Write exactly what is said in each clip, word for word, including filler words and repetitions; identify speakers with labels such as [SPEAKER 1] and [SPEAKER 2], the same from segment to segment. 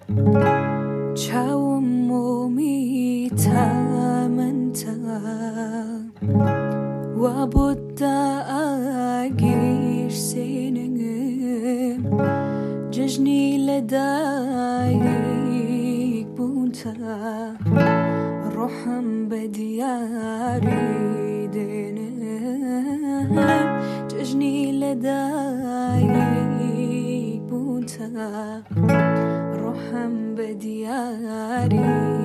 [SPEAKER 1] چاوم مومی تامنتا و بودا اگیر سینم ججنی لدایک بونتا روحم بدیاری دینم ججنی لدایک بونتا روحم بدیاری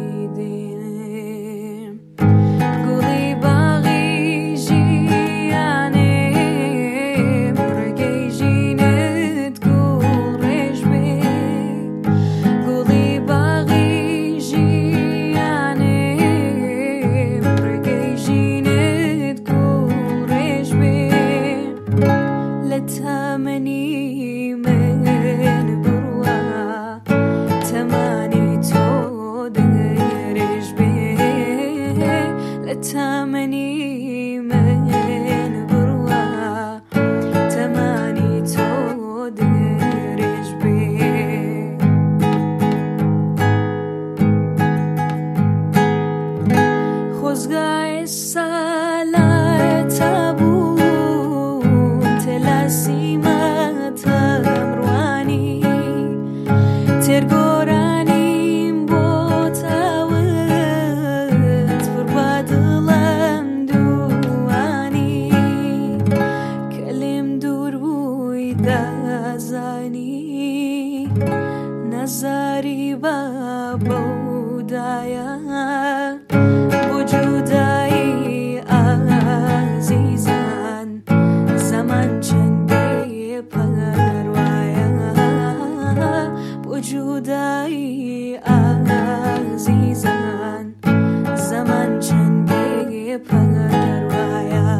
[SPEAKER 1] دینم گلی باغی جیانم رگی جینت گل رجبه گلی باغی جیانم رگی جینت گل رجبه لتامنی من بروا تمانی تو درج به لتامنی من بروا تمانی تو درج به خوزگاه سالت بود تلاسیمت روانی ترگورانیم بوتاوت فربادلم دوانی کلم دور بوی دازانی نظری با بودایا وجودای عزیزان زمان چند پروایا وجودای عزیزان زمان چند پروایا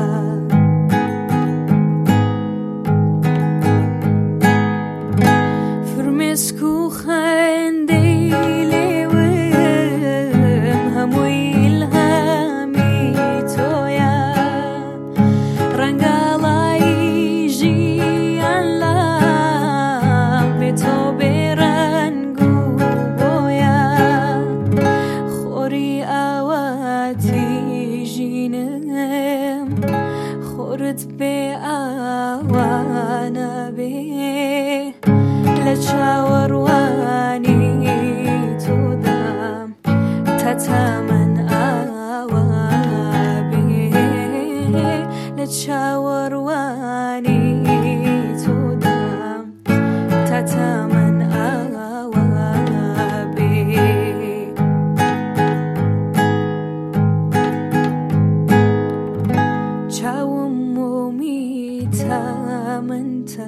[SPEAKER 1] فرمسکو خندی لیوم هموی الهامی تویا رنگالای جیان لام به تو برنگو بویا خوری آواتی جینم خورد به آوانا به لچاوروانی تو دم تتمن آوابی لچاوروانی تو دم تتمن آوابی چاوم مومی تامنتا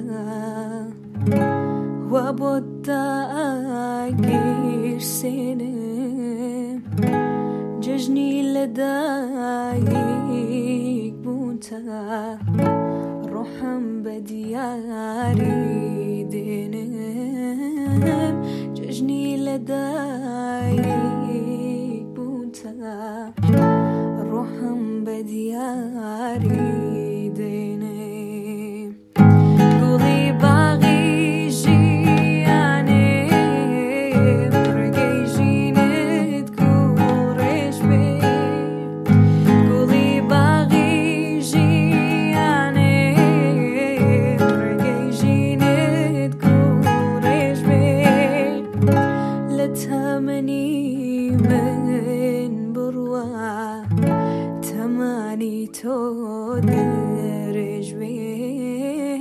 [SPEAKER 1] و بودا اگیر سینم ججنی لدایک بونتا روحم بدیاری دینم ججنی لدایک بونتا روحم بدیاری دینم گلی باغی تمنی من بروا تمانی تو درج به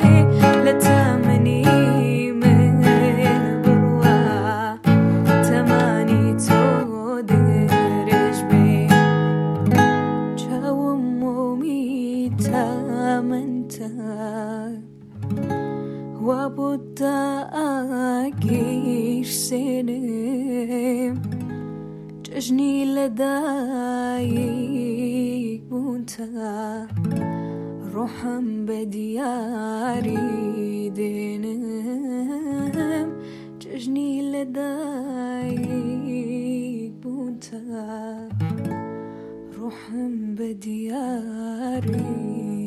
[SPEAKER 1] لتمنی من بروا تمانی تو درج به چاوم مومی تامنتا و بودا اگیر سینم ججنی لدایک بونتا روحم بدیاری دینم ججنی لدایک بونتا روحم بدیاری